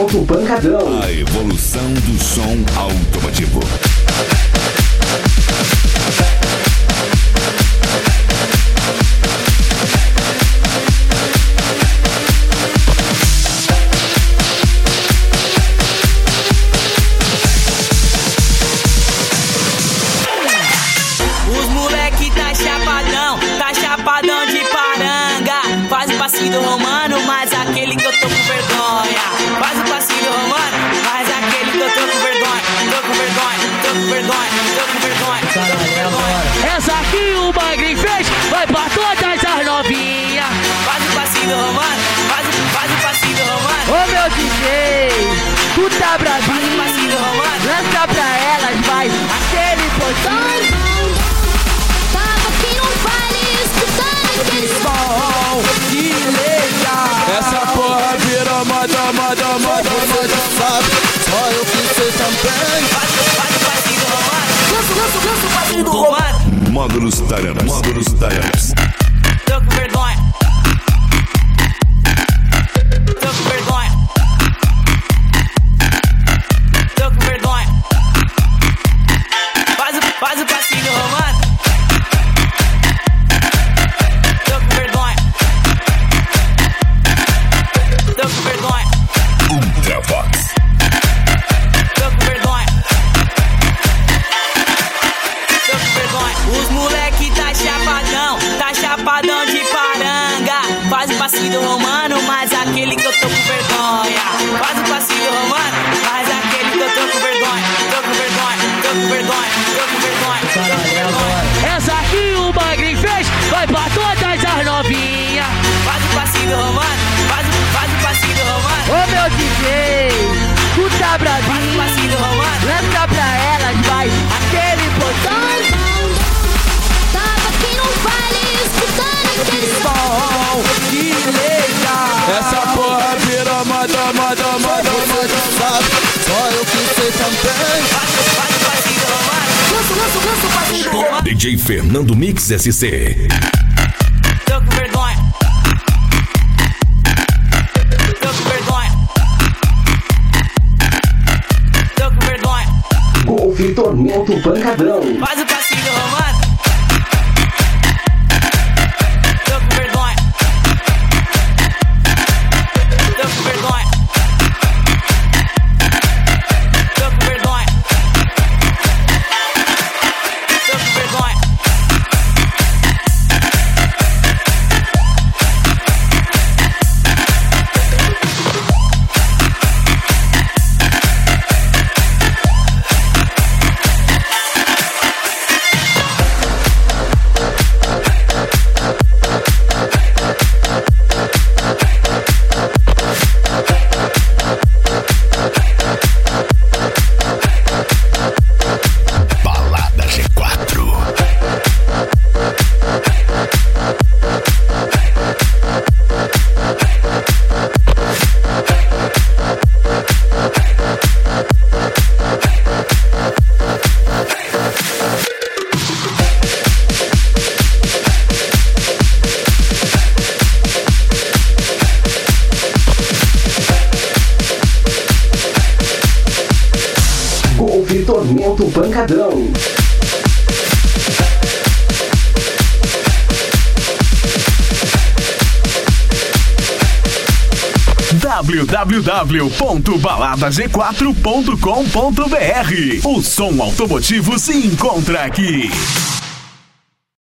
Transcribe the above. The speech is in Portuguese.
Tormento Pancadão. A evolução do som automotivo. Os moleque tá chapadão de paranga. Faz o passinho do Romano, mas aquele que eu tô com vergonha. Faz o passinho do Romano, mas aquele que eu tô com vergonha. Tô com vergonha. Essa aqui o Magrinho fez, vai pra todas as novinhas. Faz o passinho do Romano, faz o passinho do Romano. Ô meu DJ, tu tá bravinho. Faz o passinho do Romano. Lança pra elas, vai, aquele botão. Tava aqui no baile escutando aquele Bom, que legal. Essa porra vira moda. Sabe, só eu que sei também. Faz o passinho do Romano. Lança o passinho do Romano. Módulos Taranas. Tô com vergonha. Faz o passinho do Romano. Tô com vergonha. Ultravox. Tô com vergonha. Os moleque tá chapadão de paranga. Faz o passinho do Romano, mas aquele que eu tô com vergonha. Faz o passinho do Romano, mas aquele que eu tô com vergonha. Tô com vergonha. Essa aqui o Magrinho fez, vai pra todas as novinhas. Faz o passinho do Romano, faz o passinho do Romano. Ô meu DJ, tu tá Faz o bravinho. passinho do Romano. Lança pra elas, vai, aquele botão. Tava aqui no baile escutando aquele Bom, que legal. Essa porra vira moda. Sabe, só eu que sei também. Faz o passinho do Romano. Lança o passinho do Romano. DJ Fernando Mix SC. Tô com vergonha. Golf Tormento Pancadão. Faz o passinho do Romano. Tô com vergonha. Balada G4. Golf Tormento Pancadão. www.baladag4.com.br. O som automotivo se encontra aqui.